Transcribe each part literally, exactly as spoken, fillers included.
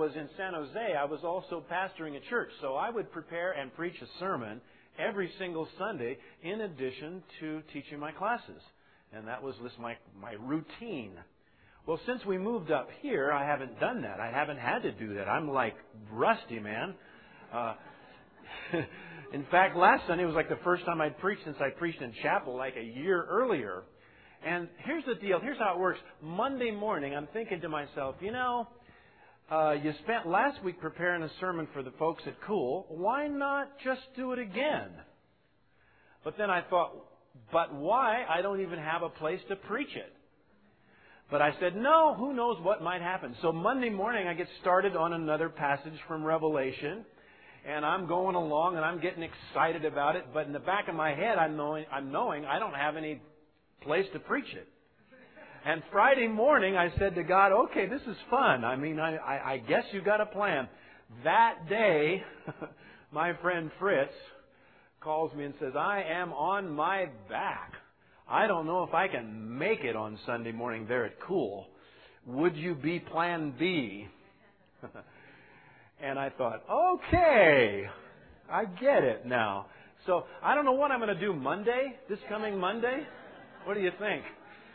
was in San Jose, I was also pastoring a church. So I would prepare and preach a sermon every single Sunday in addition to teaching my classes. And that was just my, my routine. Well, since we moved up here, I haven't done that. I haven't had to do that. I'm like rusty, man. Uh, in fact, last Sunday was like the first time I'd preached since I preached in chapel like a year earlier. And here's the deal. Here's how it works. Monday morning, I'm thinking to myself, you know, uh, you spent last week preparing a sermon for the folks at Cool. Why not just do it again? But then I thought, but why? I don't even have a place to preach it. But I said, no, who knows what might happen. So Monday morning, I get started on another passage from Revelation. And I'm going along and I'm getting excited about it. But in the back of my head, I'm knowing, I'm knowing I don't have any place to preach it. And Friday morning, I said to God, okay, this is fun. I mean, I, I, I guess you got a plan. That day, my friend Fritz calls me and says, I am on my back. I don't know if I can make it on Sunday morning there at Cool. Would you be plan B? And I thought, okay, I get it now. So I don't know what I'm going to do Monday, this coming Monday. What do you think?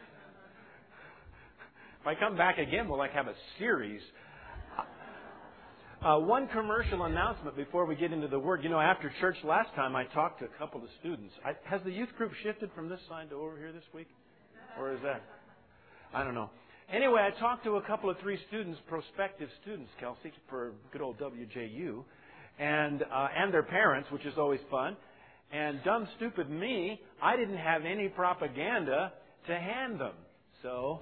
If I come back again, we'll like have a series. Uh, one commercial announcement before we get into the Word. You know, after church last time, I talked to a couple of students. I, has the youth group shifted from this side to over here this week? Or is that? I don't know. Anyway, I talked to a couple of three students, prospective students, Kelsey, for good old W J U, and uh, and their parents, which is always fun. And dumb, stupid me, I didn't have any propaganda to hand them. So,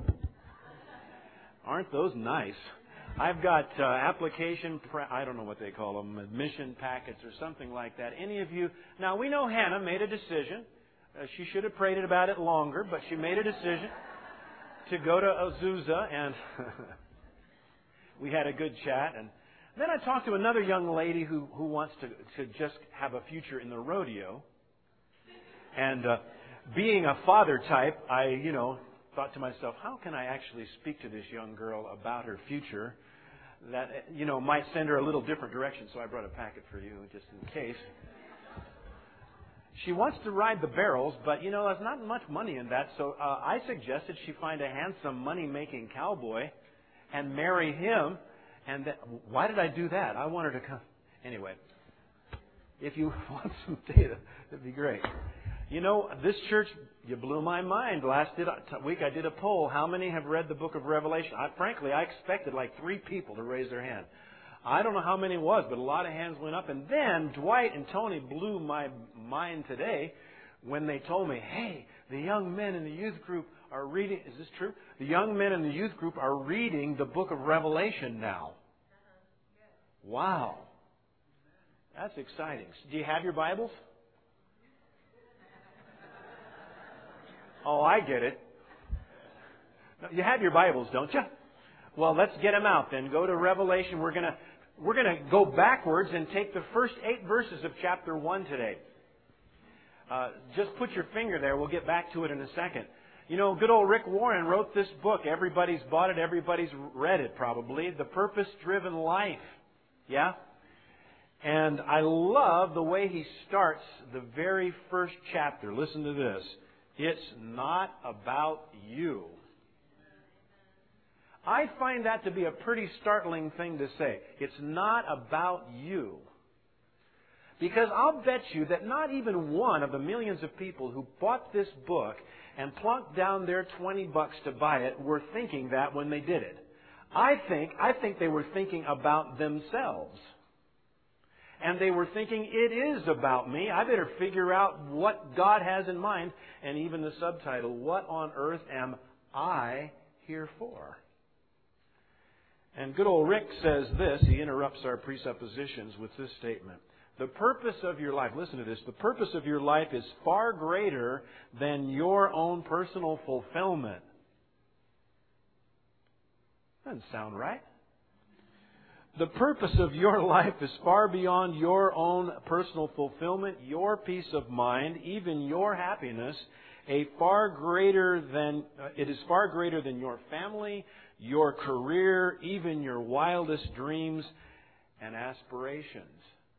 aren't those nice? I've got uh, application, pre- I don't know what they call them, admission packets or something like that. Any of you? Now, we know Hannah made a decision. Uh, she should have prayed about it longer, but she made a decision to go to Azusa, and we had a good chat. And then I talked to another young lady who, who wants to, to just have a future in the rodeo. And uh, being a father type, I, you know, thought to myself, how can I actually speak to this young girl about her future that, you know, might send her a little different direction. So I brought a packet for you just in case. She wants to ride the barrels, but, you know, there's not much money in that. So uh, I suggested she find a handsome, money-making cowboy and marry him. And that, why did I do that? I want her to come. Anyway, if you want some data, that'd be great. You know, this church, you blew my mind. Last week I did a poll. How many have read the book of Revelation? I, frankly, I expected like three people to raise their hand. I don't know how many it was, but a lot of hands went up. And then Dwight and Tony blew my mind today when they told me, hey, the young men in the youth group are reading. Is this true? The young men in the youth group are reading the book of Revelation now. Wow. That's exciting. Do you have your Bibles? Oh, I get it. You have your Bibles, don't you? Well, let's get them out then. Go to Revelation. We're going to we're going to go backwards and take the first eight verses of chapter one today. Uh, just put your finger there. We'll get back to it in a second. You know, good old Rick Warren wrote this book. Everybody's bought it. Everybody's read it probably. The Purpose-Driven Life. Yeah? And I love the way he starts the very first chapter. Listen to this. It's not about you. I find that to be a pretty startling thing to say. It's not about you. Because I'll bet you that not even one of the millions of people who bought this book and plunked down their twenty bucks to buy it were thinking that when they did it. I think, I think they were thinking about themselves. And they were thinking, it is about me. I better figure out what God has in mind. And even the subtitle, what on earth am I here for? And good old Rick says this. He interrupts our presuppositions with this statement. The purpose of your life, listen to this, the purpose of your life is far greater than your own personal fulfillment. Doesn't sound right. The purpose of your life is far beyond your own personal fulfillment, your peace of mind, even your happiness. A far greater than uh, it is far greater than your family, your career, even your wildest dreams and aspirations.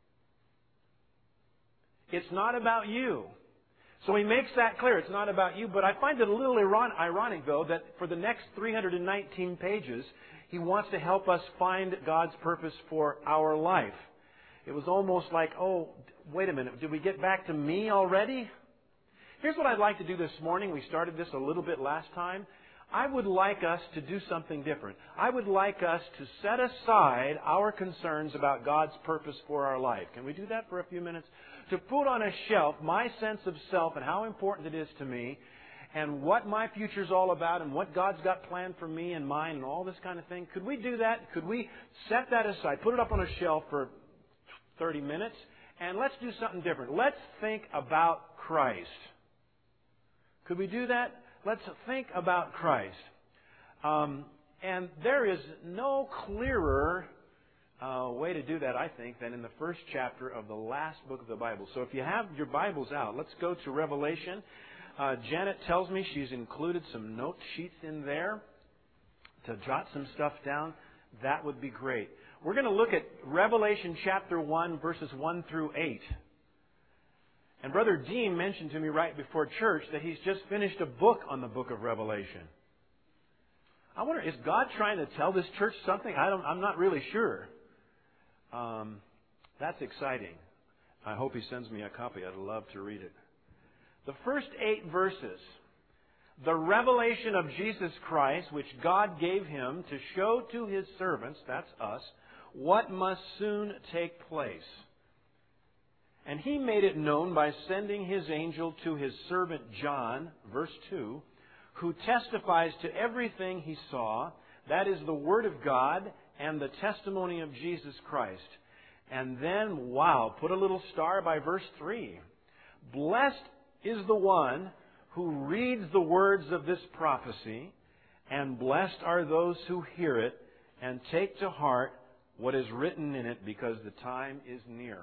It's not about you. So he makes that clear. It's not about you. But I find it a little ironic, though, that for the next three hundred nineteen pages, he wants to help us find God's purpose for our life. It was almost like, oh, wait a minute, did we get back to me already? Here's what I'd like to do this morning. We started this a little bit last time. I would like us to do something different. I would like us to set aside our concerns about God's purpose for our life. Can we do that for a few minutes? To put on a shelf my sense of self and how important it is to me and what my future's all about and what God's got planned for me and mine and all this kind of thing. Could we do that? Could we set that aside, put it up on a shelf for thirty minutes, and let's do something different. Let's think about Christ. Could we do that? Let's think about Christ. Um, and there is no clearer uh, way to do that, I think, than in the first chapter of the last book of the Bible. So if you have your Bibles out, let's go to Revelation. Uh, Janet tells me she's included some note sheets in there to jot some stuff down. That would be great. We're going to look at Revelation chapter one, verses one through eight. And Brother Dean mentioned to me right before church that he's just finished a book on the book of Revelation. I wonder, is God trying to tell this church something? I don't, I'm not really sure. Um, that's exciting. I hope he sends me a copy. I'd love to read it. The first eight verses, the revelation of Jesus Christ, which God gave him to show to his servants, that's us, what must soon take place. And he made it known by sending his angel to his servant John, verse two, who testifies to everything he saw, that is the Word of God and the testimony of Jesus Christ. And then, wow, put a little star by verse three. Blessed is the one who reads the words of this prophecy, and blessed are those who hear it and take to heart what is written in it, because the time is near.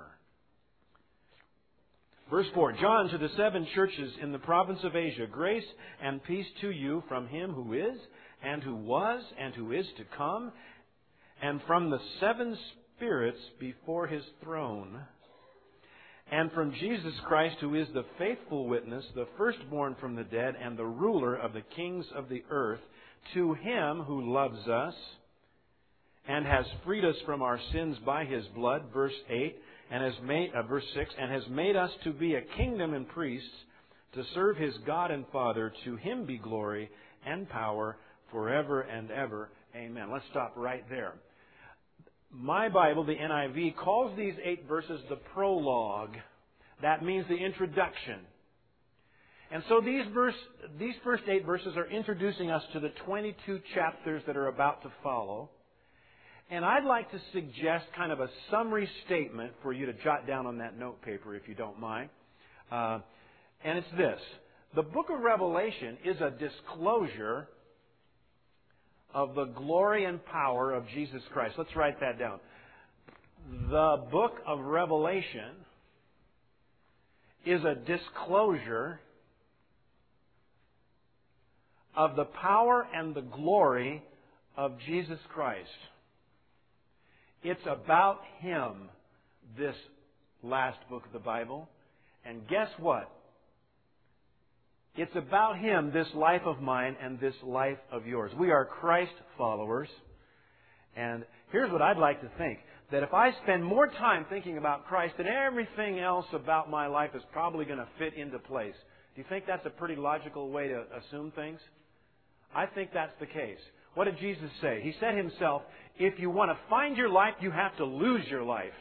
Verse four, John, to the seven churches in the province of Asia, grace and peace to you from him who is, and who was, and who is to come, and from the seven spirits before his throne, and from Jesus Christ, who is the faithful witness, the firstborn from the dead, and the ruler of the kings of the earth, to him who loves us, and has freed us from our sins by his blood, verse eight, and has made, uh, verse six, and has made us to be a kingdom and priests to serve his God and Father. To him be glory and power forever and ever. Amen. Let's stop right there. My Bible, the N I V, calls these eight verses the prologue. That means the introduction. And so these verse, these first eight verses are introducing us to the twenty-two chapters that are about to follow. And I'd like to suggest kind of a summary statement for you to jot down on that note paper, if you don't mind. Uh, and it's this. The book of Revelation is a disclosure of the glory and power of Jesus Christ. Let's write that down. The book of Revelation is a disclosure of the power and the glory of Jesus Christ. It's about him, this last book of the Bible. And guess what? It's about him, this life of mine and this life of yours. We are Christ followers. And here's what I'd like to think. That if I spend more time thinking about Christ, then everything else about my life is probably going to fit into place. Do you think that's a pretty logical way to assume things? I think that's the case. What did Jesus say? He said himself, if you want to find your life, you have to lose your life.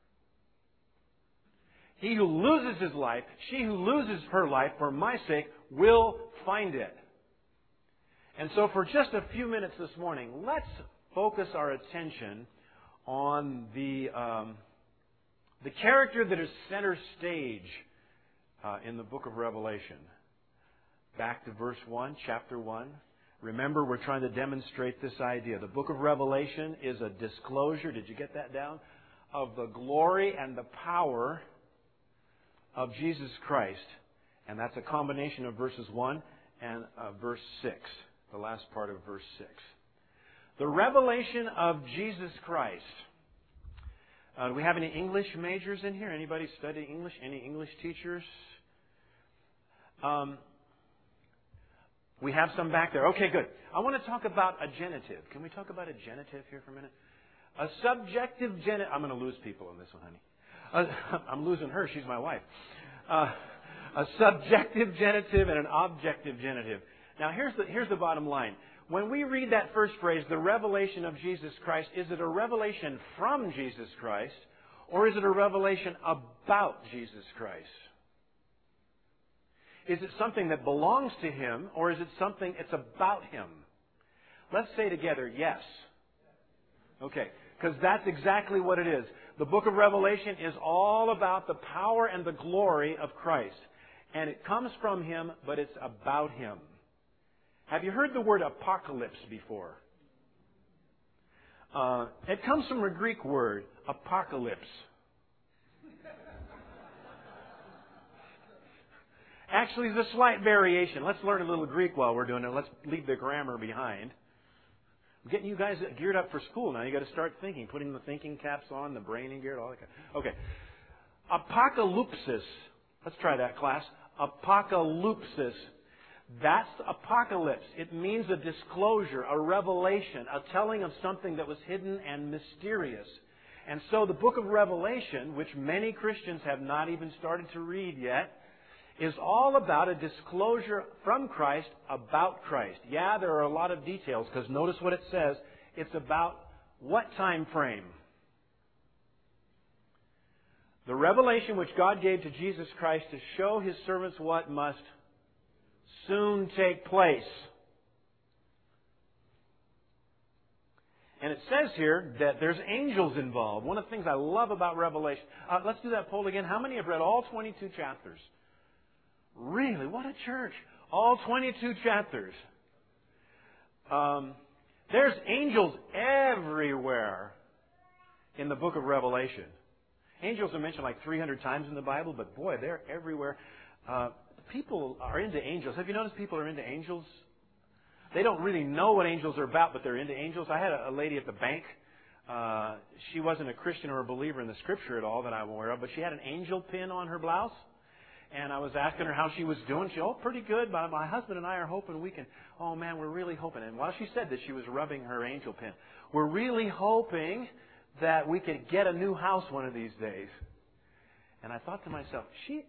He who loses his life, she who loses her life for my sake, will find it. And so for just a few minutes this morning, let's focus our attention on the, um, the character that is center stage uh, in the book of Revelation. Back to verse one, chapter one. Remember, we're trying to demonstrate this idea. The book of Revelation is a disclosure, did you get that down? Of the glory and the power of Jesus Christ. And that's a combination of verses one and uh, verse six, the last part of verse six. The revelation of Jesus Christ. Uh, do we have any English majors in here? Anybody study English? Any English teachers? Um, we have some back there. Okay, good. I want to talk about a genitive. Can we talk about a genitive here for a minute? A subjective genitive. I'm going to lose people on this one, honey. Uh, I'm losing her. She's my wife. Uh, a subjective genitive and an objective genitive. Now, here's the, here's the bottom line. When we read that first phrase, the revelation of Jesus Christ, is it a revelation from Jesus Christ, or is it a revelation about Jesus Christ? Is it something that belongs to Him, or is it something it's about Him? Let's say together, yes. Okay, because that's exactly what it is. The book of Revelation is all about the power and the glory of Christ. And it comes from Him, but it's about Him. Have you heard the word apocalypse before? Uh, it comes from a Greek word, apocalypse. Actually, there's a slight variation. Let's learn a little Greek while we're doing it. Let's leave the grammar behind. I'm getting you guys geared up for school now. You've got to start thinking, putting the thinking caps on, the brain in gear, all that kind of. Okay. Apocalypsis. Let's try that, class. Apocalypsis. That's apocalypse. It means a disclosure, a revelation, a telling of something that was hidden and mysterious. And so the book of Revelation, which many Christians have not even started to read yet, is all about a disclosure from Christ about Christ. Yeah, there are a lot of details, because notice what it says. It's about what time frame? The revelation which God gave to Jesus Christ to show His servants what must soon take place. And it says here that there's angels involved. One of the things I love about Revelation. Uh, let's do that poll again. How many have read all twenty-two chapters? Really? What a church. All twenty-two chapters. Um, there's angels everywhere in the book of Revelation. Angels are mentioned like three hundred times in the Bible, but boy, they're everywhere. Uh, people are into angels. Have you noticed people are into angels? They don't really know what angels are about, but they're into angels. I had a, a lady at the bank. Uh, she wasn't a Christian or a believer in the Scripture at all that I'm aware of, but she had an angel pin on her blouse. And I was asking her how she was doing. She said, oh, pretty good. My, my husband and I are hoping we can, oh man, we're really hoping. And while she said this, she was rubbing her angel pin. We're really hoping that we could get a new house one of these days. And I thought to myself, she,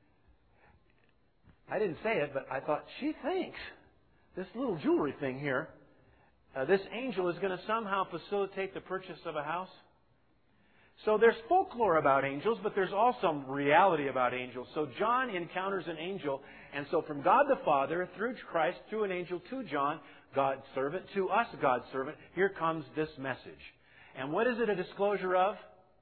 I didn't say it, but I thought, she thinks this little jewelry thing here, uh, this angel is going to somehow facilitate the purchase of a house. So there's folklore about angels, but there's also reality about angels. So John encounters an angel, and so from God the Father, through Christ, through an angel, to John, God's servant, to us, God's servant, here comes this message. And what is it a disclosure of?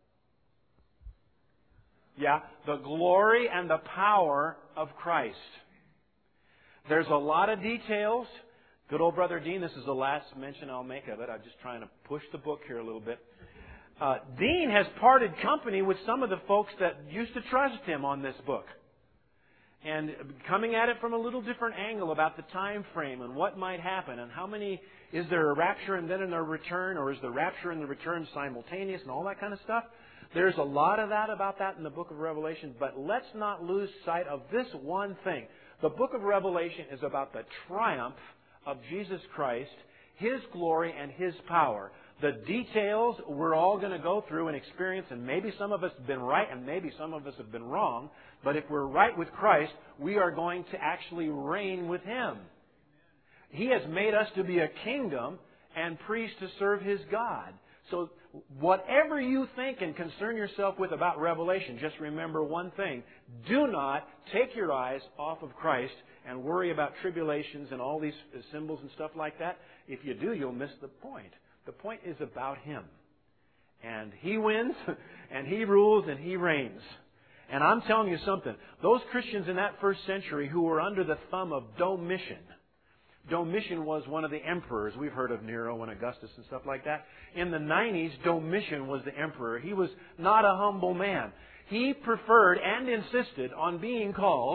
Yeah, the glory and the power of Christ. There's a lot of details. Good old Brother Dean, this is the last mention I'll make of it. I'm just trying to push the book here a little bit. Uh, Dean has parted company with some of the folks that used to trust him on this book. And coming at it from a little different angle about the time frame and what might happen and how many, is there a rapture and then a return, or is the rapture and the return simultaneous and all that kind of stuff. There's a lot of that about that in the book of Revelation, but let's not lose sight of this one thing. The book of Revelation is about the triumph of Jesus Christ, His glory and His power. The details we're all going to go through and experience, and maybe some of us have been right and maybe some of us have been wrong. But if we're right with Christ, we are going to actually reign with Him. He has made us to be a kingdom and priests to serve His God. So whatever you think and concern yourself with about Revelation, just remember one thing. Do not take your eyes off of Christ and worry about tribulations and all these symbols and stuff like that. If you do, you'll miss the point. The point is about Him. And He wins, and He rules, and He reigns. And I'm telling you something. Those Christians in that first century who were under the thumb of Domitian. Domitian was one of the emperors. We've heard of Nero and Augustus and stuff like that. In the nineties, Domitian was the emperor. He was not a humble man. He preferred and insisted on being called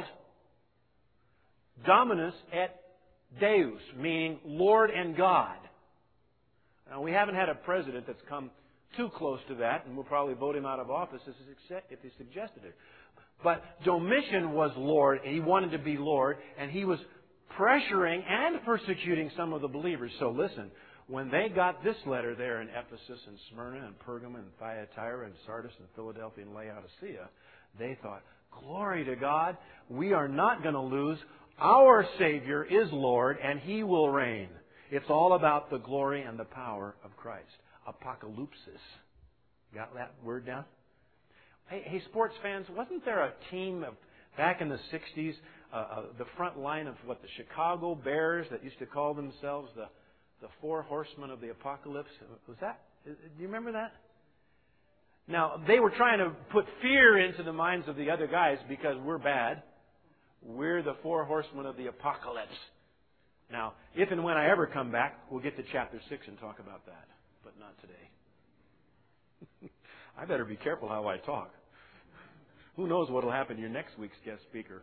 Dominus et Deus, meaning Lord and God. Now, we haven't had a president that's come too close to that, and we'll probably vote him out of office if he suggested it. But Domitian was Lord, and he wanted to be Lord, and he was pressuring and persecuting some of the believers. So listen, when they got this letter there in Ephesus and Smyrna and Pergamum and Thyatira and Sardis and Philadelphia and Laodicea, they thought, glory to God, we are not going to lose. Our Savior is Lord, and He will reign. It's all about the glory and the power of Christ. Apocalypsis. Got that word down? Hey, hey, sports fans, wasn't there a team of back in the sixties, uh, uh, the front line of what, the Chicago Bears that used to call themselves the, the Four Horsemen of the Apocalypse? Was that? Do you remember that? Now, they were trying to put fear into the minds of the other guys because we're bad. We're the Four Horsemen of the Apocalypse. Now, if and when I ever come back, we'll get to chapter six and talk about that. But not today. I better be careful how I talk. Who knows what will happen to your next week's guest speaker.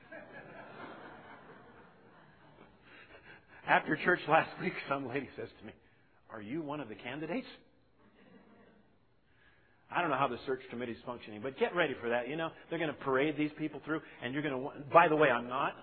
After church last week, some lady says to me, "Are you one of the candidates?" I don't know how the search committee is functioning, but get ready for that. You know, they're going to parade these people through, and you're going to... By the way, I'm not.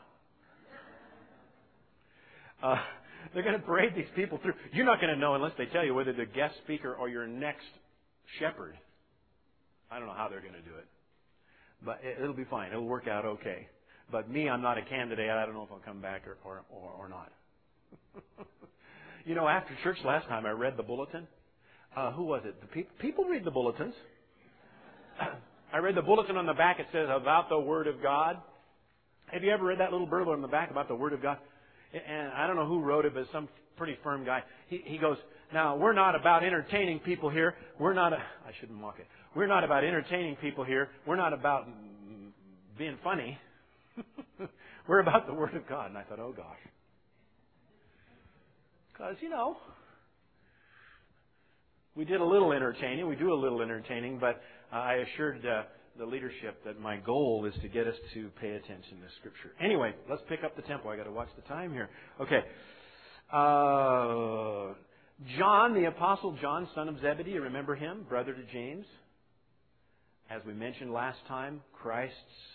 Uh, they're going to parade these people through. You're not going to know unless they tell you whether the guest speaker or your next shepherd. I don't know how they're going to do it. But it'll be fine. It'll work out okay. But me, I'm not a candidate. I don't know if I'll come back or, or, or, or not. You know, after church last time, I read the bulletin. Uh, who was it? The pe- people read the bulletins. I read the bulletin on the back. It says, about the Word of God. Have you ever read that little burble on the back about the Word of God? And I don't know who wrote it, but some pretty firm guy. He, he goes, now, we're not about entertaining people here. We're not, a, I shouldn't mock it. We're not about entertaining people here. We're not about being funny. We're about the Word of God. And I thought, oh gosh. Because, you know, we did a little entertaining. We do a little entertaining, but uh, I assured uh, the leadership that my goal is to get us to pay attention to Scripture. Anyway, let's pick up the tempo. I got to watch the time here. Okay. Uh, John, the Apostle John, son of Zebedee, you remember him? Brother to James. As we mentioned last time, Christ's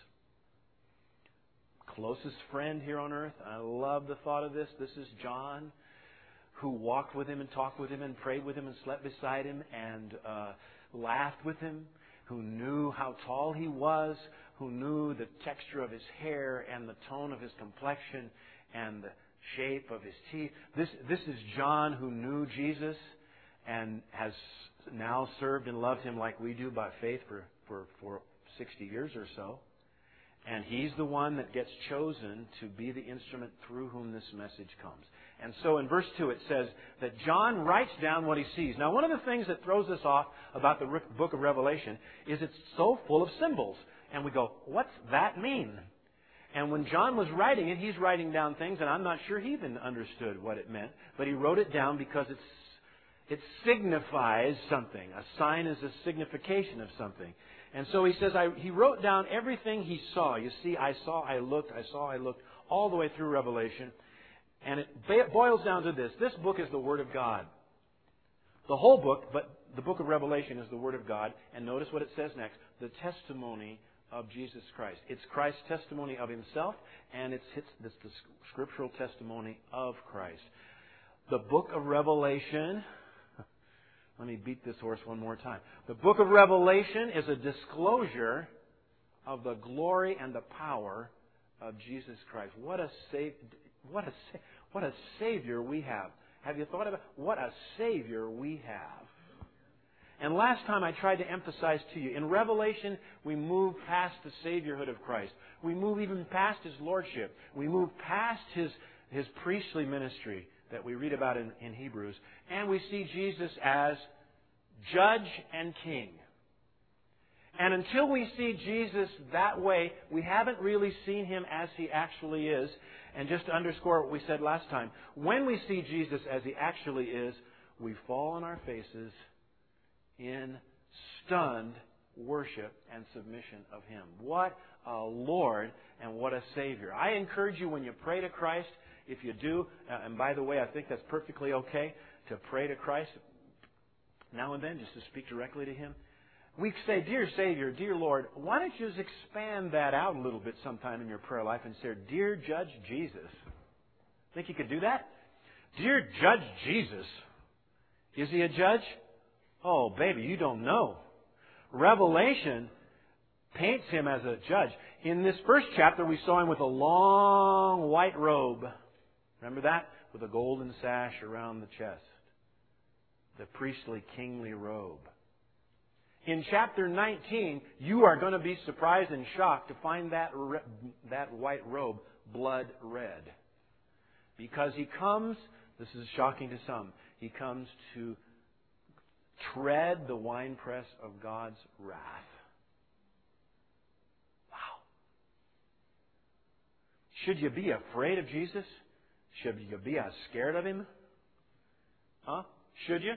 closest friend here on earth. I love the thought of this. This is John, who walked with him and talked with him and prayed with him and slept beside him and uh, laughed with him, who knew how tall he was, who knew the texture of his hair and the tone of his complexion and the shape of his teeth. This, this is John, who knew Jesus and has now served and loved Him like we do by faith for, for, for sixty years or so. And he's the one that gets chosen to be the instrument through whom this message comes. And so in verse two it says that John writes down what he sees. Now, one of the things that throws us off about the book of Revelation is it's so full of symbols. And we go, what's that mean? And when John was writing it, he's writing down things, and I'm not sure he even understood what it meant. But he wrote it down because it's, it signifies something. A sign is a signification of something. And so he says, I, he wrote down everything he saw. You see, I saw, I looked, I saw, I looked, all the way through Revelation. And it boils down to this. This book is the Word of God. The whole book, but the book of Revelation is the Word of God. And notice what it says next. The testimony of Jesus Christ. It's Christ's testimony of Himself, and it's, it's, it's the scriptural testimony of Christ. The book of Revelation... Let me beat this horse one more time. The book of Revelation is a disclosure of the glory and the power of Jesus Christ. What a sav- what a what a Savior we have. Have you thought about what a Savior we have? And last time I tried to emphasize to you, in Revelation we move past the Saviorhood of Christ. We move even past His Lordship. We move past His His priestly ministry that we read about in, in Hebrews. And we see Jesus as Judge and King. And until we see Jesus that way, we haven't really seen Him as He actually is. And just to underscore what we said last time, when we see Jesus as He actually is, we fall on our faces in stunned worship and submission of Him. What a Lord and what a Savior. I encourage you, when you pray to Christ, if you do, uh, and by the way, I think that's perfectly okay, to pray to Christ now and then, just to speak directly to Him. We say, Dear Savior, Dear Lord, why don't you just expand that out a little bit sometime in your prayer life and say, Dear Judge Jesus. Think you could do that? Dear Judge Jesus. Is He a judge? Oh, baby, you don't know. Revelation paints Him as a judge. In this first chapter, we saw Him with a long white robe. Remember that? With a golden sash around the chest. The priestly, kingly robe. In chapter nineteen, you are going to be surprised and shocked to find that re- that white robe blood red. Because He comes, this is shocking to some, He comes to tread the winepress of God's wrath. Wow. Should you be afraid of Jesus? Should you be scared of Him? Huh? Should you?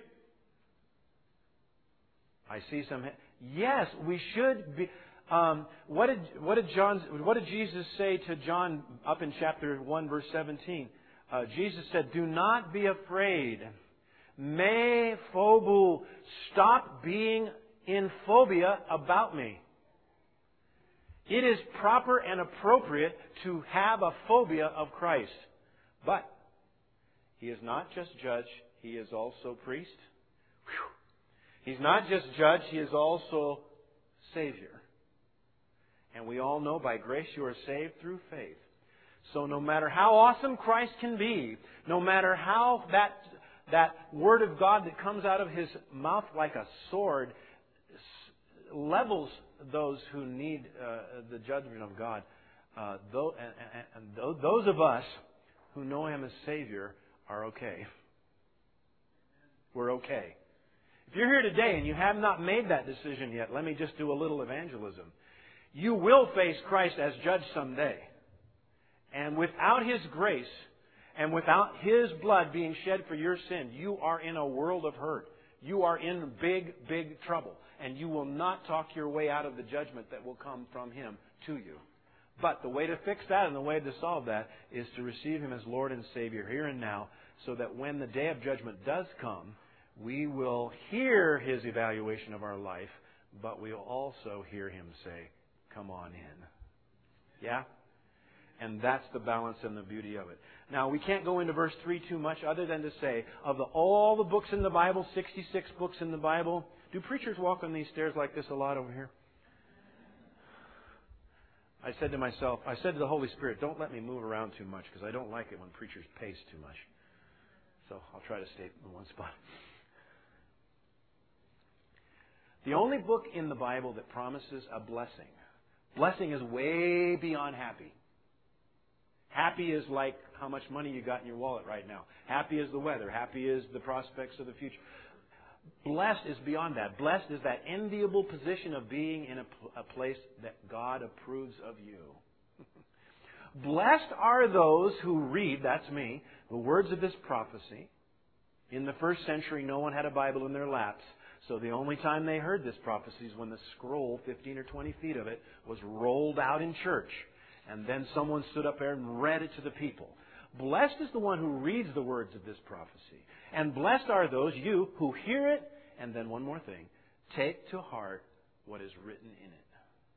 I see some. Yes, we should be. Um, what did what did John? What did Jesus say to John up in chapter one, verse seventeen? Uh, Jesus said, "Do not be afraid. Me phobu. Stop being in phobia about me. It is proper and appropriate to have a phobia of Christ, but He is not just judge; He is also priest." Whew. He's not just judge, He is also Savior. And we all know by grace you are saved through faith. So no matter how awesome Christ can be, no matter how that, that Word of God that comes out of His mouth like a sword levels those who need uh, the judgment of God, uh, though, and, and, and those of us who know Him as Savior are okay. We're okay. If you're here today and you have not made that decision yet, let me just do a little evangelism. You will face Christ as judge someday. And without His grace and without His blood being shed for your sin, you are in a world of hurt. You are in big, big trouble. And you will not talk your way out of the judgment that will come from Him to you. But the way to fix that and the way to solve that is to receive Him as Lord and Savior here and now, so that when the day of judgment does come, we will hear His evaluation of our life, but we'll also hear Him say, "Come on in." Yeah? And that's the balance and the beauty of it. Now, we can't go into verse three too much other than to say, of the, all the books in the Bible, sixty-six books in the Bible, do preachers walk on these stairs like this a lot over here? I said to myself, I said to the Holy Spirit, don't let me move around too much, because I don't like it when preachers pace too much. So I'll try to stay in one spot. The only book in the Bible that promises a blessing. Blessing is way beyond happy. Happy is like how much money you got in your wallet right now. Happy is the weather. Happy is the prospects of the future. Blessed is beyond that. Blessed is that enviable position of being in a, a place that God approves of you. Blessed are those who read, that's me, the words of this prophecy. In the first century, no one had a Bible in their laps. So the only time they heard this prophecy is when the scroll, fifteen or twenty feet of it, was rolled out in church. And then someone stood up there and read it to the people. Blessed is the one who reads the words of this prophecy. And blessed are those, you, who hear it, and then one more thing, take to heart what is written in it.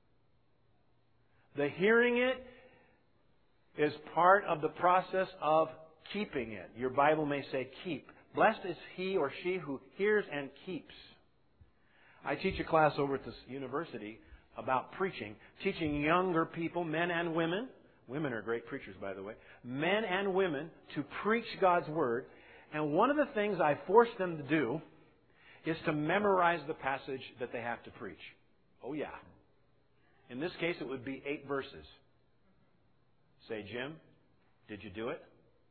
The hearing it is part of the process of keeping it. Your Bible may say keep. Blessed is he or she who hears and keeps. I teach a class over at this university about preaching, teaching younger people, men and women. Women are great preachers, by the way. Men and women to preach God's Word. And one of the things I force them to do is to memorize the passage that they have to preach. Oh, yeah. In this case, it would be eight verses. Say, Jim, did you do it?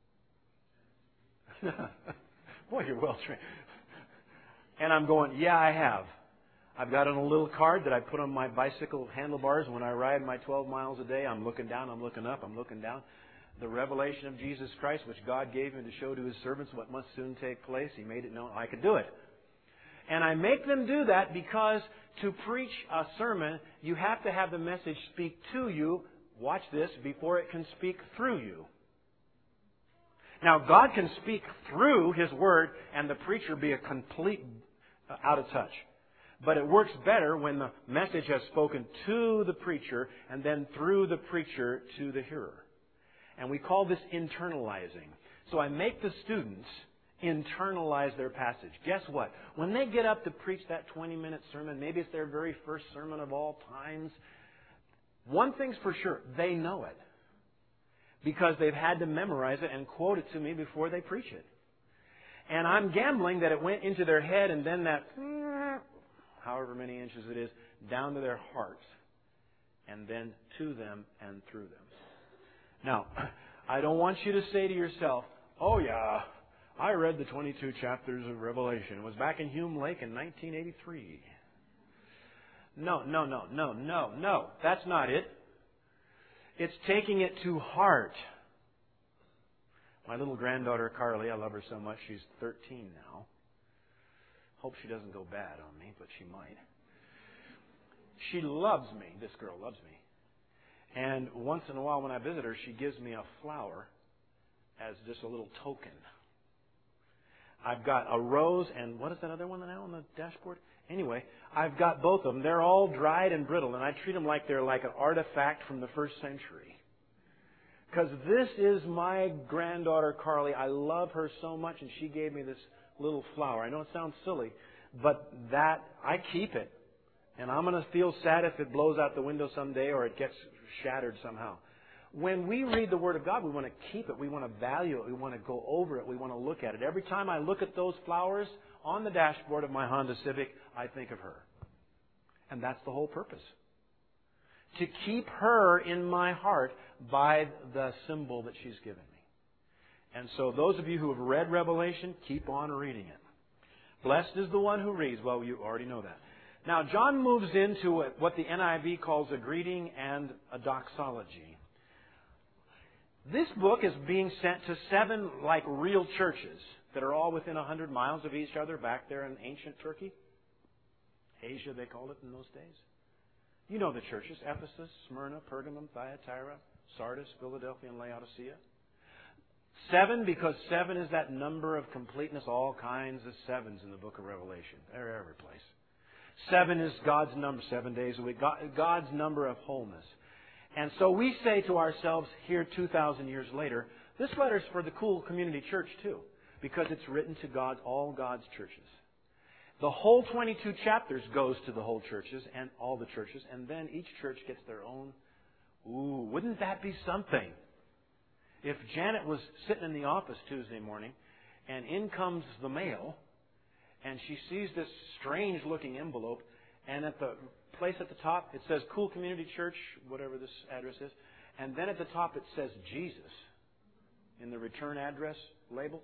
Boy, you're well trained. And I'm going, yeah, I have. I've got on a little card that I put on my bicycle handlebars when I ride my twelve miles a day. I'm looking down, I'm looking up, I'm looking down. The revelation of Jesus Christ, which God gave Him to show to His servants what must soon take place. He made it known I could do it. And I make them do that because to preach a sermon, you have to have the message speak to you, watch this, before it can speak through you. Now, God can speak through His Word and the preacher be a complete uh, out of touch. But it works better when the message has spoken to the preacher and then through the preacher to the hearer. And we call this internalizing. So I make the students internalize their passage. Guess what? When they get up to preach that twenty-minute sermon, maybe it's their very first sermon of all times, one thing's for sure, they know it. Because they've had to memorize it and quote it to me before they preach it. And I'm gambling that it went into their head and then that, however many inches it is, down to their hearts. And then to them and through them. Now, I don't want you to say to yourself, oh yeah, I read the twenty-two chapters of Revelation. It was back in Hume Lake in nineteen eighty-three. No, no, no, no, no, no. That's not it. It's taking it to heart. My little granddaughter Carly, I love her so much, she's thirteen now. Hope she doesn't go bad on me, but she might. She loves me. This girl loves me. And once in a while when I visit her, she gives me a flower as just a little token. I've got a rose and what is that other one now on the dashboard? Anyway, I've got both of them. They're all dried and brittle, and I treat them like they're like an artifact from the first century. Because this is my granddaughter Carly. I love her so much, and she gave me this little flower. I know it sounds silly, but that I keep it. And I'm going to feel sad if it blows out the window someday or it gets shattered somehow. When we read the Word of God, we want to keep it. We want to value it. We want to go over it. We want to look at it. Every time I look at those flowers on the dashboard of my Honda Civic, I think of her. And that's the whole purpose. To keep her in my heart by the symbol that she's given me. And so those of you who have read Revelation, keep on reading it. Blessed is the one who reads. Well, you already know that. Now, John moves into what the N I V calls a greeting and a doxology. This book is being sent to seven, like, real churches that are all within a hundred miles of each other back there in ancient Turkey. Asia, they called it in those days. You know the churches: Ephesus, Smyrna, Pergamum, Thyatira, Sardis, Philadelphia, and Laodicea. Seven, because seven is that number of completeness. All kinds of sevens in the book of Revelation. They're every place. Seven is God's number, seven days a week. God's number of wholeness. And so we say to ourselves here two thousand years later, this letter's for the Cool Community Church too, because it's written to God, all God's churches. The whole twenty-two chapters goes to the whole churches and all the churches, and then each church gets their own. Ooh, wouldn't that be something? If Janet was sitting in the office Tuesday morning, and in comes the mail, and she sees this strange-looking envelope, and at the place at the top, it says Cool Community Church, whatever this address is, and then at the top it says Jesus in the return address label.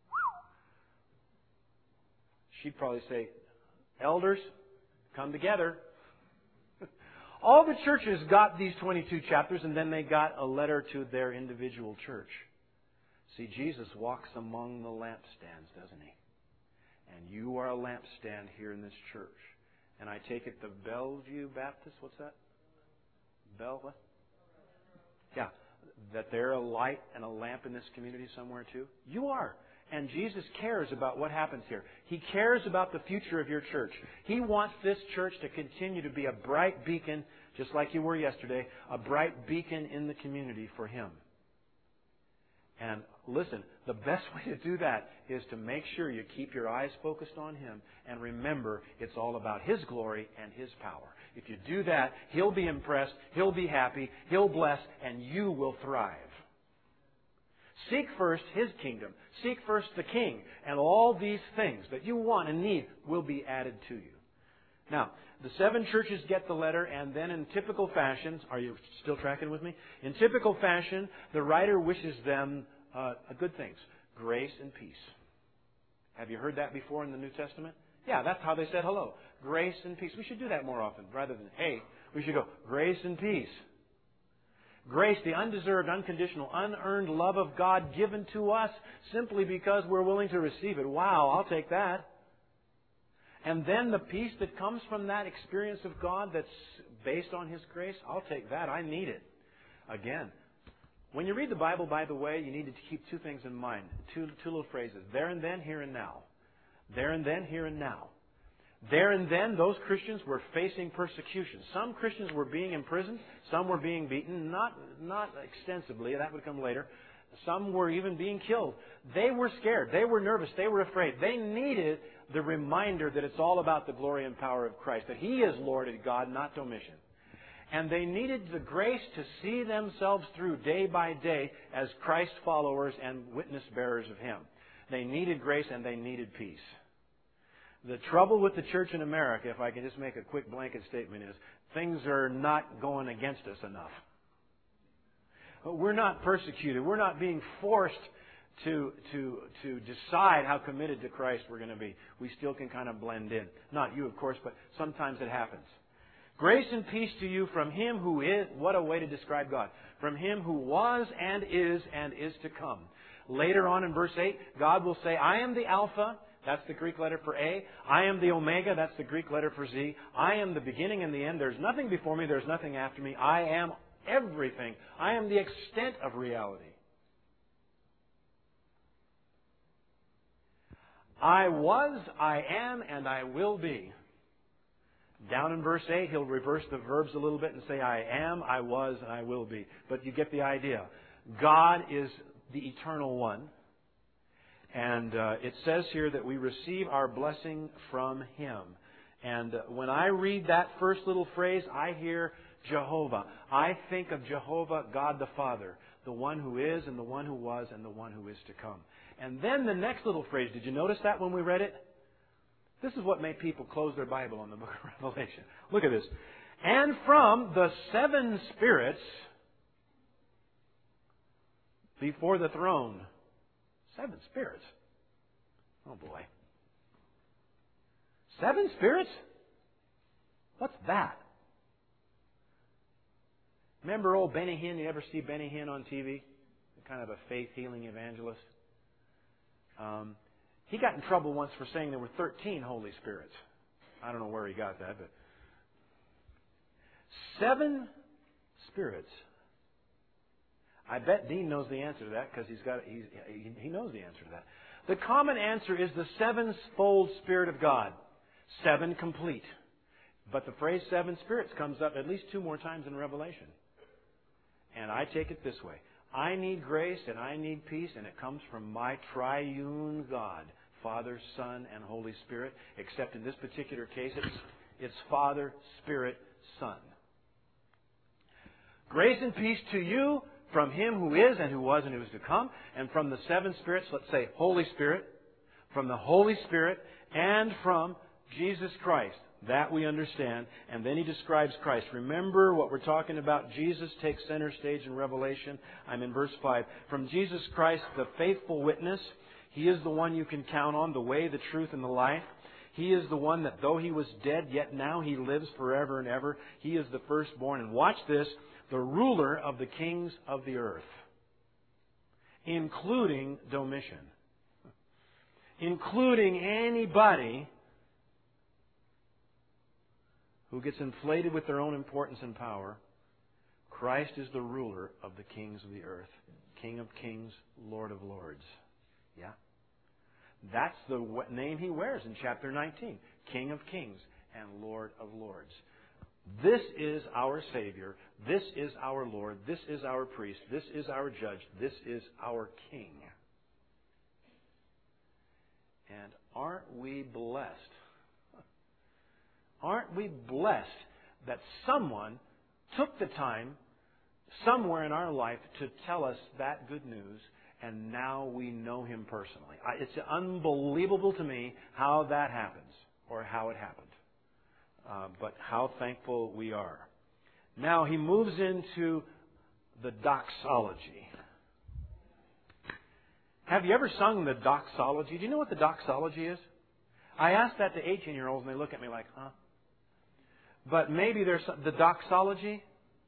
She'd probably say, elders, come together. All the churches got these twenty-two chapters, and then they got a letter to their individual church. See, Jesus walks among the lampstands, doesn't He? And you are a lampstand here in this church. And I take it the Bellevue Baptist, what's that? Bell what? Yeah. That they're a light and a lamp in this community somewhere too. You are. And Jesus cares about what happens here. He cares about the future of your church. He wants this church to continue to be a bright beacon, just like you were yesterday, a bright beacon in the community for Him. And listen, the best way to do that is to make sure you keep your eyes focused on Him and remember it's all about His glory and His power. If you do that, He'll be impressed, He'll be happy, He'll bless, and you will thrive. Seek first His kingdom. Seek first the King, and all these things that you want and need will be added to you. Now, the seven churches get the letter, and then in typical fashion, are you still tracking with me? In typical fashion, the writer wishes them uh, good things, grace and peace. Have you heard that before in the New Testament? Yeah, that's how they said hello. Grace and peace. We should do that more often. Rather than, hey, we should go, grace and peace. Grace, the undeserved, unconditional, unearned love of God given to us simply because we're willing to receive it. Wow, I'll take that. And then the peace that comes from that experience of God that's based on His grace, I'll take that. I need it. Again, When you read the Bible, by the way, you need to keep two things in mind. Two, two little phrases. There and then, here and now. There and then, here and now. There and then, those Christians were facing persecution. Some Christians were being imprisoned. Some were being beaten. Not, not extensively. That would come later. Some were even being killed. They were scared. They were nervous. They were afraid. They needed the reminder that it's all about the glory and power of Christ. That He is Lord and God, not Domitian. And they needed the grace to see themselves through day by day as Christ followers and witness bearers of Him. They needed grace and they needed peace. The trouble with the church in America, if I can just make a quick blanket statement, is things are not going against us enough. We're not persecuted. We're not being forced to, to, to decide how committed to Christ we're going to be. We still can kind of blend in. Not you, of course, but sometimes it happens. Grace and peace to you from Him who is, what a way to describe God, from Him who was and is and is to come. Later on in verse eight, God will say, I am the Alpha, that's the Greek letter for A. I am the Omega, that's the Greek letter for Z. I am the beginning and the end. There's nothing before me, there's nothing after me. I am everything. I am the extent of reality. I was, I am, and I will be. Down in verse eight, he'll reverse the verbs a little bit and say, I am, I was, and I will be. But you get the idea. God is the eternal one. And uh, it says here that we receive our blessing from Him. And uh, when I read that first little phrase, I hear Jehovah. I think of Jehovah, God the Father, the one who is and the one who was and the one who is to come. And then the next little phrase, did you notice that when we read it? This is what made people close their Bible on the book of Revelation. Look at this. And from the seven spirits before the throne. Seven spirits? Oh boy. Seven spirits? What's that? Remember old Benny Hinn? You ever see Benny Hinn on T V? Kind of a faith healing evangelist. Um, he got in trouble once for saying there were thirteen Holy Spirits. I don't know where he got that, but seven spirits. I bet Dean knows the answer to that because he's got he's, he knows the answer to that. The common answer is the sevenfold Spirit of God, seven complete. But the phrase seven spirits comes up at least two more times in Revelation. And I take it this way. I need grace and I need peace, and it comes from my triune God, Father, Son, and Holy Spirit. Except in this particular case, it's, it's Father, Spirit, Son. Grace and peace to you from Him who is and who was and who is to come, and from the seven spirits, let's say Holy Spirit, from the Holy Spirit, and from Jesus Christ. That we understand. And then he describes Christ. Remember what we're talking about. Jesus takes center stage in Revelation. I'm in verse five. From Jesus Christ, the faithful witness. He is the one you can count on, the way, the truth, and the life. He is the one that though He was dead, yet now He lives forever and ever. He is the firstborn. And watch this. The ruler of the kings of the earth. Including Domitian. Including anybody who gets inflated with their own importance and power. Christ is the ruler of the kings of the earth. King of kings, Lord of lords. Yeah? That's the name He wears in chapter nineteen. King of kings and Lord of lords. This is our Savior. This is our Lord. This is our priest. This is our judge. This is our King. And aren't we blessed? Aren't we blessed that someone took the time somewhere in our life to tell us that good news, and now we know Him personally? It's unbelievable to me how that happens, or how it happened. Uh, but how thankful we are. Now he moves into the doxology. Have you ever sung the doxology? Do you know what the doxology is? I ask that to eighteen-year-olds and they look at me like, huh? But maybe there's the doxology.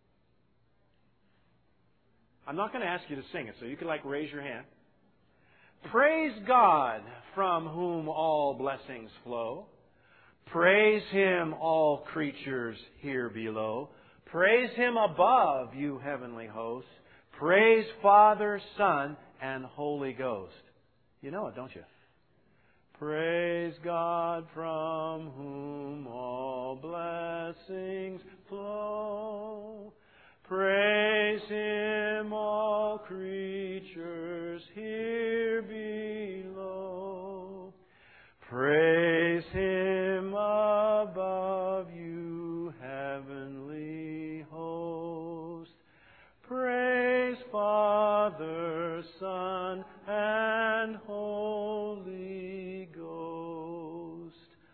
I'm not going to ask you to sing it, so you can like raise your hand. Praise God, from whom all blessings flow. Praise Him, all creatures here below. Praise Him above, you heavenly hosts. Praise Father, Son, and Holy Ghost. You know it, don't you? Praise God from whom all blessings flow. Praise Him, all creatures here below. Praise Him above you, heavenly host. Praise Father, Son, and Holy Ghost.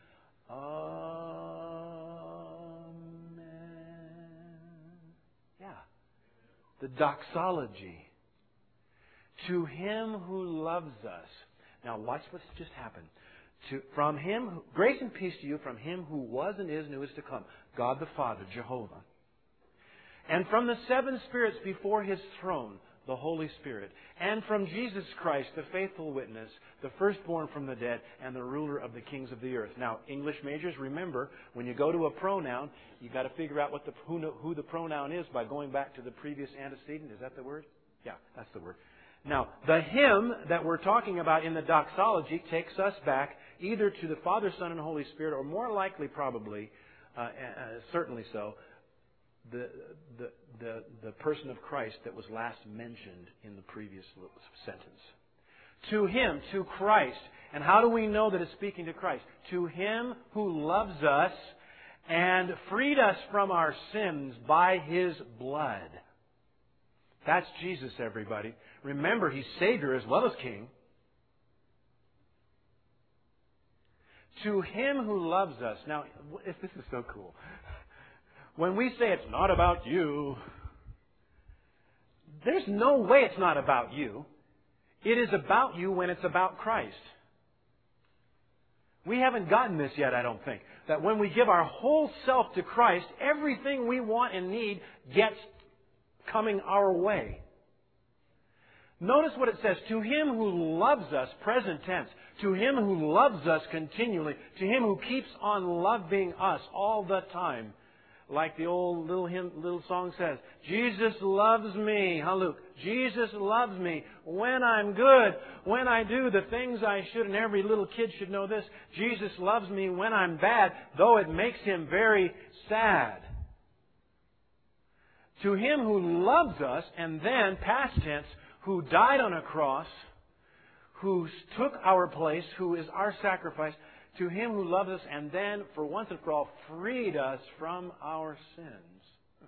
Amen. Yeah. The doxology. To Him who loves us. Now watch what's just happened. To, from Him, grace and peace to you from Him who was and is and who is to come. God the Father, Jehovah. And from the seven spirits before His throne, the Holy Spirit. And from Jesus Christ, the faithful witness, the firstborn from the dead, and the ruler of the kings of the earth. Now, English majors, remember, when you go to a pronoun, you've got to figure out what the, who, who the pronoun is by going back to the previous antecedent. Is that the word? Yeah, that's the word. Now, the hymn that we're talking about in the doxology takes us back either to the Father, Son, and Holy Spirit, or more likely, probably, uh, uh, certainly so, the, the, the, the person of Christ that was last mentioned in the previous sentence. To Him, to Christ. And how do we know that it's speaking to Christ? To Him who loves us and freed us from our sins by His blood. That's Jesus, everybody. Remember, He's Savior as well as King. To Him who loves us. Now, this is so cool. When we say it's not about you, there's no way it's not about you. It is about you when it's about Christ. We haven't gotten this yet, I don't think. That when we give our whole self to Christ, everything we want and need gets coming our way. Notice what it says. To Him who loves us, present tense. To Him who loves us continually. To Him who keeps on loving us all the time. Like the old little hymn, little song says, Jesus loves me. Huh, Luke? Jesus loves me when I'm good, when I do the things I should. And every little kid should know this. Jesus loves me when I'm bad, though it makes Him very sad. To Him who loves us, and then, past tense, who died on a cross, who took our place, who is our sacrifice, to Him who loves us, and then, for once and for all, freed us from our sins.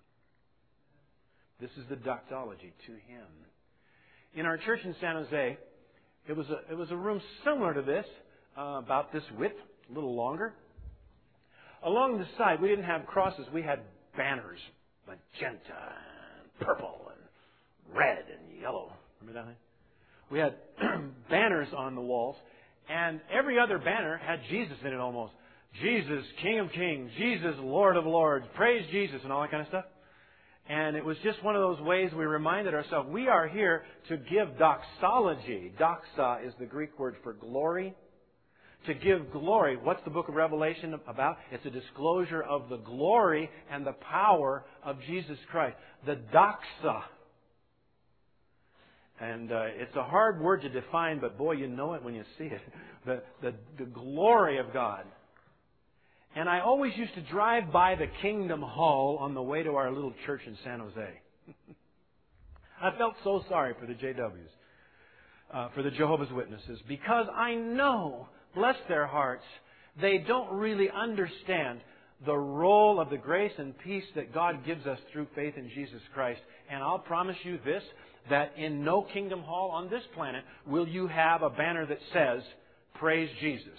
This is the doxology, to Him. In our church in San Jose, it was a, it was a room similar to this, uh, about this width, a little longer. Along the side, we didn't have crosses, we had banners. Magenta and purple and red and yellow. Remember that? We had banners on the walls, and every other banner had Jesus in it almost. Jesus, King of Kings. Jesus, Lord of Lords. Praise Jesus and all that kind of stuff. And it was just one of those ways we reminded ourselves, we are here to give doxology. Doxa is the Greek word for glory. To give glory. What's the book of Revelation about? It's a disclosure of the glory and the power of Jesus Christ. The doxa. And uh, it's a hard word to define, but boy, you know it when you see it. The, the, the glory of God. And I always used to drive by the Kingdom Hall on the way to our little church in San Jose. I felt so sorry for the J Ws, uh, for the Jehovah's Witnesses, because I know, bless their hearts, they don't really understand the role of the grace and peace that God gives us through faith in Jesus Christ. And I'll promise you this, that in no Kingdom Hall on this planet will you have a banner that says, Praise Jesus.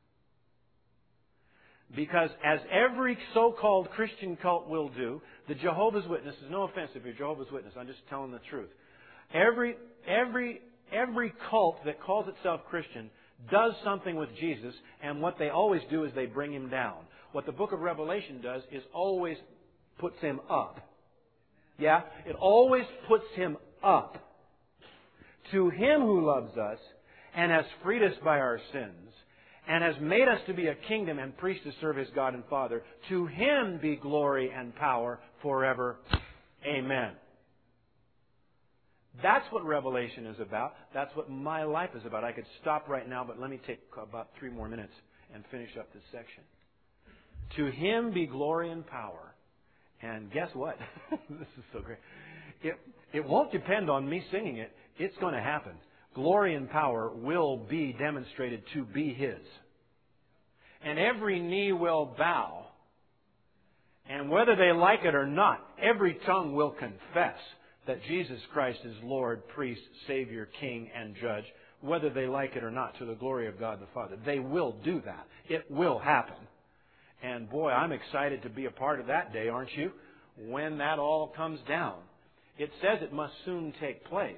Because as every so-called Christian cult will do, the Jehovah's Witnesses, no offense if you're a Jehovah's Witness, I'm just telling the truth. Every, every, every cult that calls itself Christian does something with Jesus, and what they always do is they bring Him down. What the book of Revelation does is always puts Him up. Yeah? It always puts Him up. To Him who loves us and has freed us by our sins and has made us to be a kingdom and priest to serve His God and Father, to Him be glory and power forever. Amen. That's what Revelation is about. That's what my life is about. I could stop right now, but let me take about three more minutes and finish up this section. To Him be glory and power. And guess what? This is so great. It, it won't depend on me singing it. It's going to happen. Glory and power will be demonstrated to be His. And every knee will bow. And whether they like it or not, every tongue will confess that Jesus Christ is Lord, priest, Savior, King, and Judge, whether they like it or not, to the glory of God the Father. They will do that. It will happen. And boy, I'm excited to be a part of that day, aren't you? When that all comes down. It says it must soon take place.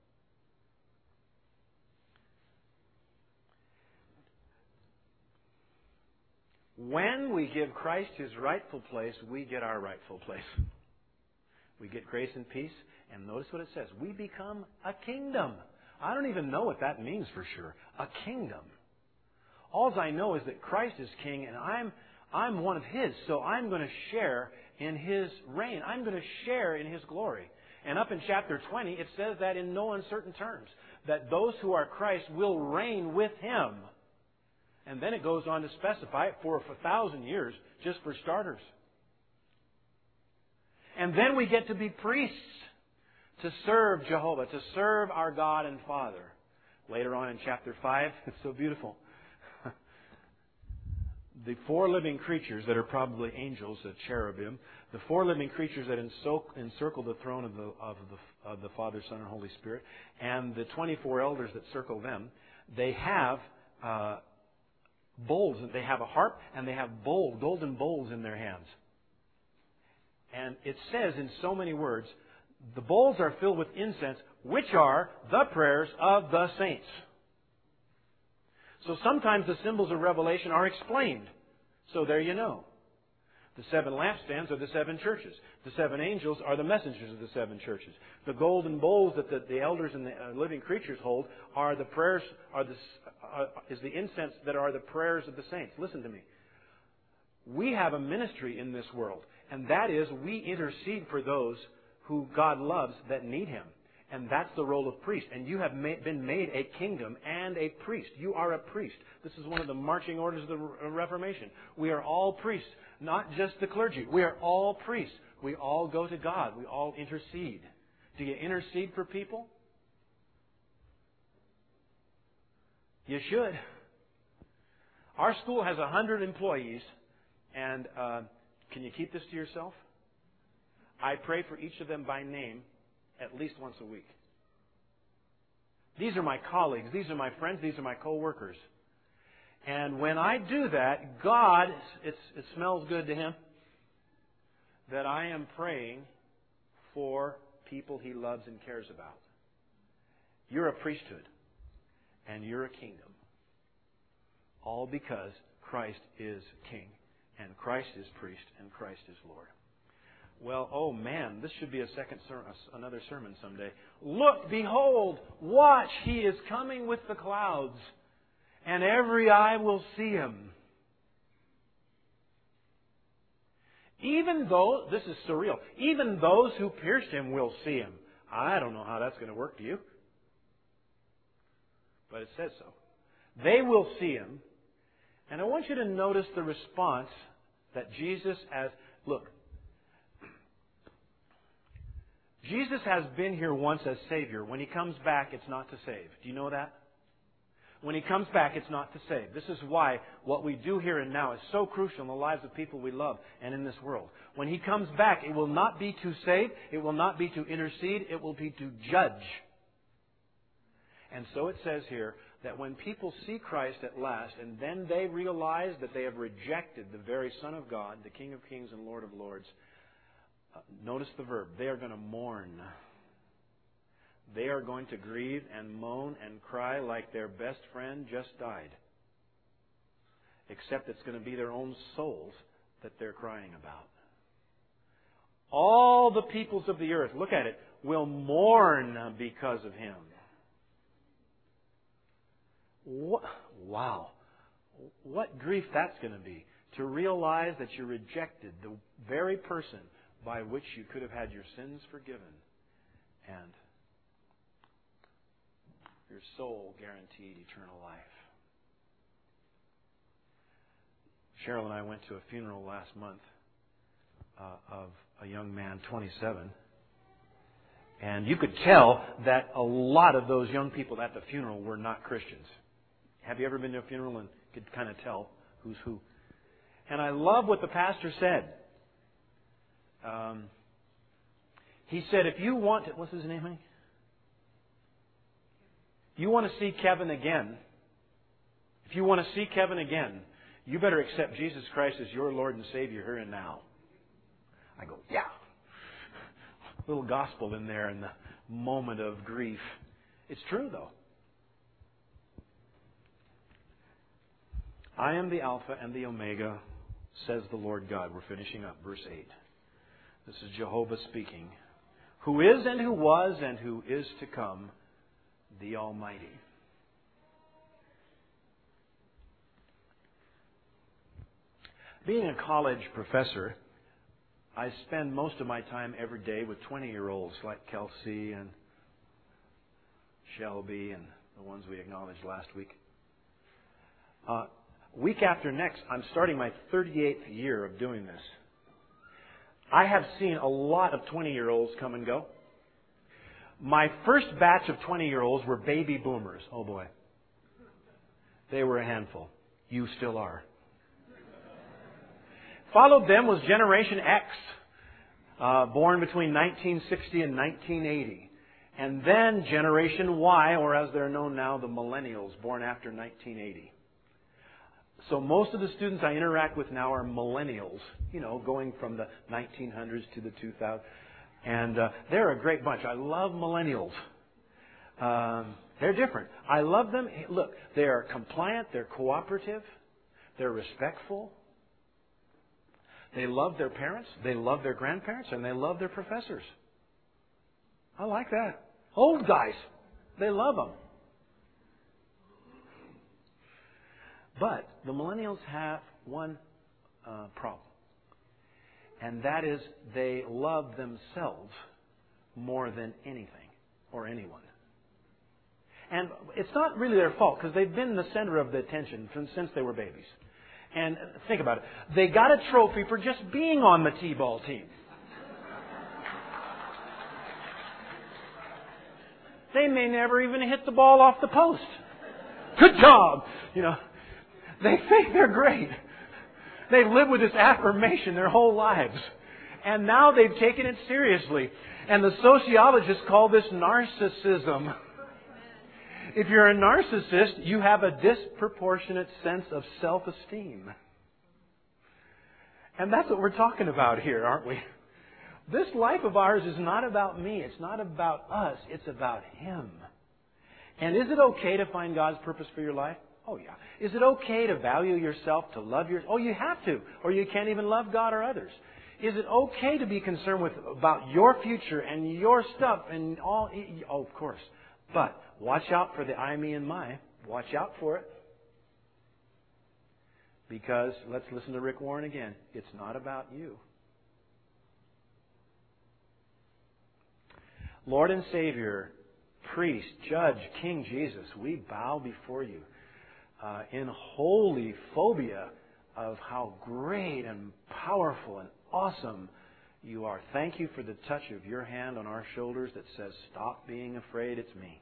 When we give Christ His rightful place, we get our rightful place. We get grace and peace. And notice what it says. We become a kingdom. I don't even know what that means for sure. A kingdom. All I know is that Christ is King and I'm I'm one of His. So I'm going to share in His reign. I'm going to share in His glory. And up in chapter twenty, it says that in no uncertain terms. That those who are Christ will reign with Him. And then it goes on to specify it for a thousand years, just for starters. And then we get to be priests to serve Jehovah, to serve our God and Father. Later on in chapter five, it's so beautiful. The four living creatures that are probably angels, the cherubim, the four living creatures that encircle the throne of the, of the, of the Father, Son, and Holy Spirit, and the twenty-four elders that circle them, they have uh, bowls. They have a harp and they have bowl, golden bowls in their hands. And it says in so many words, the bowls are filled with incense, which are the prayers of the saints. So sometimes the symbols of Revelation are explained. So there you know. The seven lampstands are the seven churches. The seven angels are the messengers of the seven churches. The golden bowls that the, the elders and the uh, living creatures hold are the prayers, are the, uh, is the incense that are the prayers of the saints. Listen to me. We have a ministry in this world, and that is we intercede for those who God loves that need Him. And that's the role of priest. And you have made, been made a kingdom and a priest. You are a priest. This is one of the marching orders of the Reformation. We are all priests, not just the clergy. We are all priests. We all go to God. We all intercede. Do you intercede for people? You should. Our school has one hundred employees. And uh, can you keep this to yourself? I pray for each of them by name at least once a week. These are my colleagues. These are my friends. These are my co-workers. And when I do that, God, it's, it smells good to Him that I am praying for people He loves and cares about. You're a priesthood and you're a kingdom. All because Christ is King and Christ is priest and Christ is Lord. Well, oh man, this should be a second ser- another sermon someday. Look, behold, watch, He is coming with the clouds, and every eye will see Him. Even though, this is surreal, even those who pierced Him will see Him. I don't know how that's going to work to you, but it says so. They will see Him, and I want you to notice the response that Jesus has. Look, Jesus has been here once as Savior. When He comes back, it's not to save. Do you know that? When He comes back, it's not to save. This is why what we do here and now is so crucial in the lives of people we love and in this world. When He comes back, it will not be to save. It will not be to intercede. It will be to judge. And so it says here that when people see Christ at last and then they realize that they have rejected the very Son of God, the King of Kings and Lord of Lords, Uh, notice the verb. They are going to mourn. They are going to grieve and moan and cry like their best friend just died. Except it's going to be their own souls that they're crying about. All the peoples of the earth, look at it, will mourn because of Him. What, wow. What grief that's going to be. To realize that you rejected the very person by which you could have had your sins forgiven. And your soul guaranteed eternal life. Cheryl and I went to a funeral last month uh, of a young man, twenty-seven. And you could tell that a lot of those young people at the funeral were not Christians. Have you ever been to a funeral and could kind of tell who's who? And I love what the pastor said. Um, he said, if you want to, what's his name, honey? If you want to see Kevin again, if you want to see Kevin again, you better accept Jesus Christ as your Lord and Savior here and now. I go, yeah. A little gospel in there in the moment of grief. It's true, though. I am the Alpha and the Omega, says the Lord God. We're finishing up verse eight. This is Jehovah speaking. Who is and who was and who is to come, the Almighty. Being a college professor, I spend most of my time every day with twenty-year-olds like Kelsey and Shelby and the ones we acknowledged last week. Uh, week after next, I'm starting my thirty-eighth year of doing this. I have seen a lot of twenty-year-olds come and go. My first batch of twenty-year-olds were baby boomers. Oh boy. They were a handful. You still are. Followed them was Generation X, uh, born between nineteen sixty and nineteen eighty. And then Generation Y, or as they're known now, the Millennials, born after nineteen eighty. So most of the students I interact with now are Millennials, you know, going from the nineteen hundreds to the two thousands. And uh, they're a great bunch. I love Millennials. Um, they're different. I love them. Look, they are compliant, they're cooperative, they're respectful. They love their parents, they love their grandparents, and they love their professors. I like that. Old guys, they love them. But the millennials have one uh, problem. And that is they love themselves more than anything or anyone. And it's not really their fault because they've been the center of the attention since they were babies. And think about it. They got a trophy for just being on the T-ball team. They may never even hit the ball off the post. Good job! You know, they think they're great. They've lived with this affirmation their whole lives. And now they've taken it seriously. And the sociologists call this narcissism. If you're a narcissist, you have a disproportionate sense of self-esteem. And that's what we're talking about here, aren't we? This life of ours is not about me. It's not about us. It's about Him. And is it okay to find God's purpose for your life? Oh, yeah. Is it okay to value yourself, to love yourself? Oh, you have to, or you can't even love God or others. Is it okay to be concerned with about your future and your stuff and all? Oh, of course. But watch out for the I, me, and my. Watch out for it. Because, let's listen to Rick Warren again, it's not about you. Lord and Savior, priest, judge, King Jesus, we bow before you uh, in holy phobia of how great and powerful and awesome you are. Thank you for the touch of your hand on our shoulders that says, stop being afraid, it's me.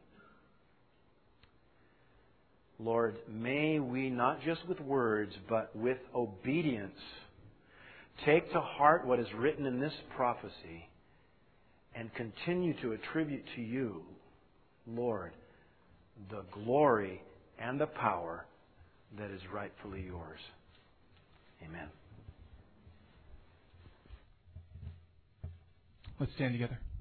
Lord, may we not just with words, but with obedience, take to heart what is written in this prophecy and continue to attribute to you, Lord, the glory and the power that is rightfully yours. Amen. Let's stand together.